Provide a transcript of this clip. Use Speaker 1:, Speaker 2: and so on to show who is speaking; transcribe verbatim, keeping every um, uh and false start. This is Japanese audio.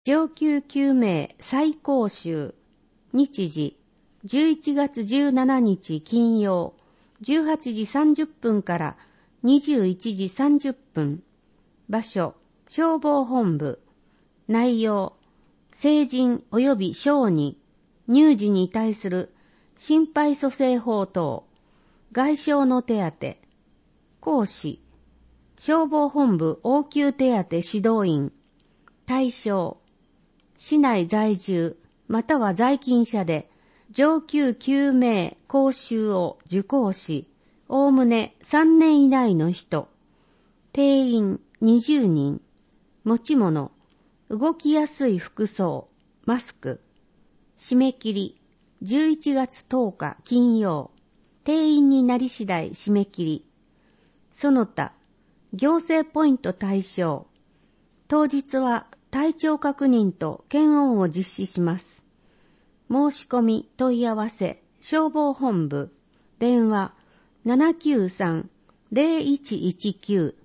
Speaker 1: 上級救命再講習。日時、じゅういちがつじゅうしちにち金曜、じゅうはちじさんじゅっぷんからにじゅういちじさんじゅっぷん。場所、消防本部。内容、成人及び小児、乳児に対する心肺蘇生法等、外傷の手当。講師、消防本部応急手当指導員。対象、市内在住または在勤者で上級救命講習を受講し、おおむねさんねん以内の人。定員にじゅうにん。持ち物、動きやすい服装、マスク。締め切り、じゅういちがつとおか金曜。定員になり次第締め切り。その他、行政ポイント対象。当日は体調確認と検温を実施します。申し込み問い合わせ消防本部電話 ななきゅうさん ゼロいちいちきゅう